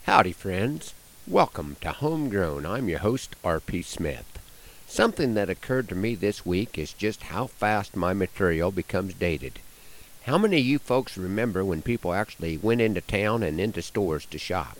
Howdy, friends. Welcome to Homegrown. I'm your host, R.P. Smith. Something that occurred to me this week is just how fast my material becomes dated. How many of you folks remember when people actually went into town and into stores to shop?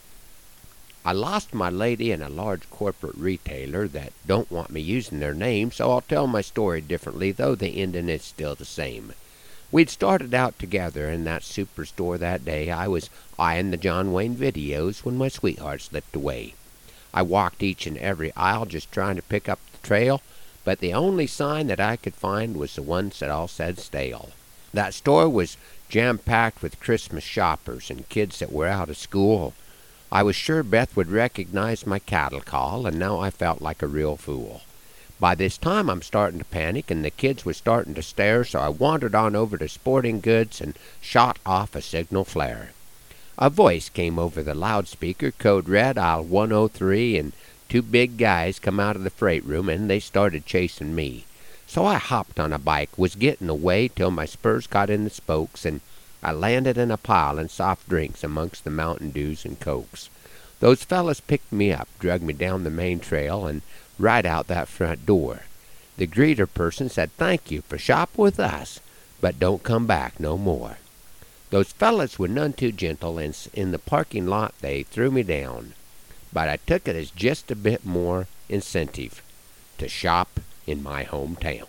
I lost my lady in a large corporate retailer that don't want me using their name, so I'll tell my story differently, though the ending is still the same. We'd started out together in that superstore that day. I was eyeing the John Wayne videos when my sweetheart slipped away. I walked each and every aisle just trying to pick up the trail, but the only sign that I could find was the ones that all said stale. That store was jam-packed with Christmas shoppers and kids that were out of school. I was sure Beth would recognize my cattle call, and now I felt like a real fool. By this time, I'm starting to panic, and the kids were starting to stare, so I wandered on over to Sporting Goods and shot off a signal flare. A voice came over the loudspeaker, code red, aisle 103, and two big guys come out of the freight room, and they started chasing me. So I hopped on a bike, was getting away till my spurs got in the spokes, and I landed in a pile of soft drinks amongst the Mountain Dews and Cokes. Those fellas picked me up, dragged me down the main trail, and right out that front door. The greeter person said, "Thank you for shopping with us, but don't come back no more." Those fellas were none too gentle, and in the parking lot they threw me down. But I took it as just a bit more incentive to shop in my hometown.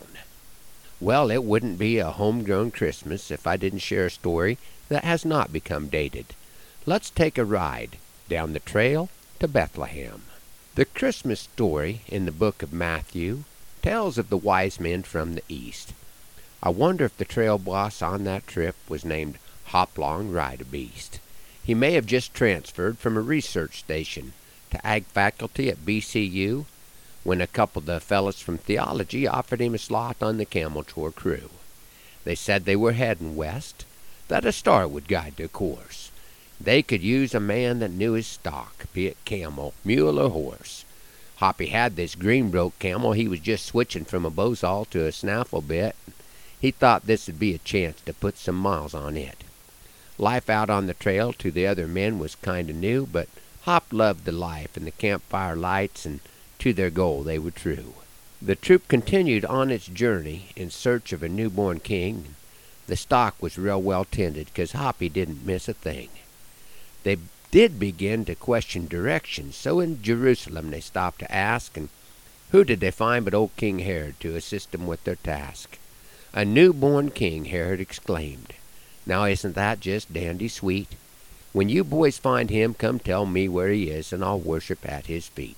Well, it wouldn't be a homegrown Christmas if I didn't share a story that has not become dated. Let's take a ride down the trail to Bethlehem. The Christmas story in the book of Matthew tells of the wise men from the east. I wonder if the trail boss on that trip was named Hopalong Rideabeast. He may have just transferred from a research station to ag faculty at BCU when a couple of the fellas from theology offered him a slot on the camel tour crew. They said they were heading west, that a star would guide their course. They could use a man that knew his stock, be it camel, mule, or horse. Hoppy had this Greenbroke camel. He was just switching from a bozal to a snaffle bit. He thought this would be a chance to put some miles on it. Life out on the trail to the other men was kind of new, but Hop loved the life and the campfire lights, and to their goal they were true. The troop continued on its journey in search of a newborn king. The stock was real well tended, 'cause Hoppy didn't miss a thing. They did begin to question directions, so in Jerusalem they stopped to ask, and who did they find but old King Herod to assist them with their task? A newborn king, Herod exclaimed. Now isn't that just dandy sweet? When you boys find him, come tell me where he is, and I'll worship at his feet.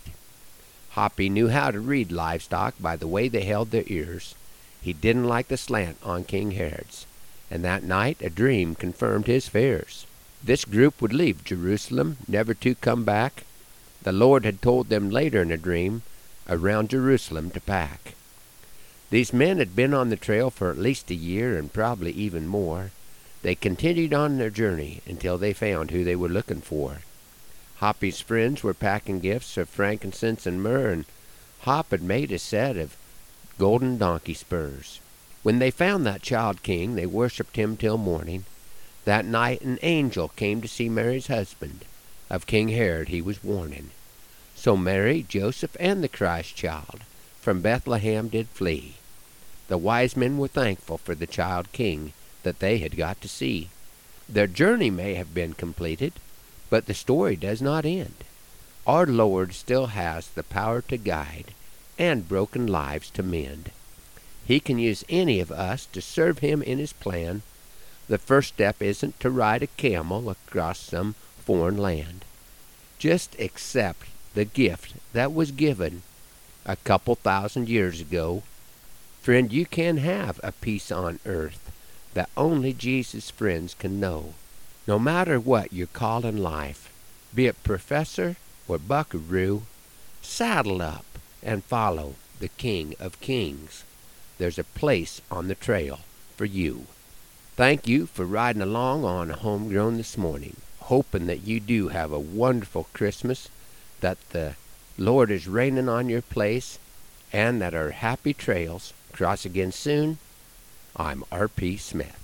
Hoppy knew how to read livestock by the way they held their ears. He didn't like the slant on King Herod's, and that night a dream confirmed his fears. This group would leave Jerusalem, never to come back. The Lord had told them later in a dream around Jerusalem to pack. These men had been on the trail for at least a year, and probably even more. They continued on their journey until they found who they were looking for. Hoppy's friends were packing gifts of frankincense and myrrh, and Hop had made a set of golden donkey spurs. When they found that child king, they worshipped him till morning. That night an angel came to see Mary's husband. Of King Herod he was warning. So Mary, Joseph, and the Christ child from Bethlehem did flee. The wise men were thankful for the child king that they had got to see. Their journey may have been completed, but the story does not end. Our Lord still has the power to guide and broken lives to mend. He can use any of us to serve him in his plan. The first step isn't to ride a camel across some foreign land. Just accept the gift that was given a couple thousand years ago. Friend, you can have a peace on earth that only Jesus' friends can know. No matter what your call in life, be it professor or buckaroo, saddle up and follow the King of Kings. There's a place on the trail for you. Thank you for riding along on Homegrown this morning, hoping that you do have a wonderful Christmas, that the Lord is raining on your place, and that our happy trails cross again soon. I'm R.P. Smith.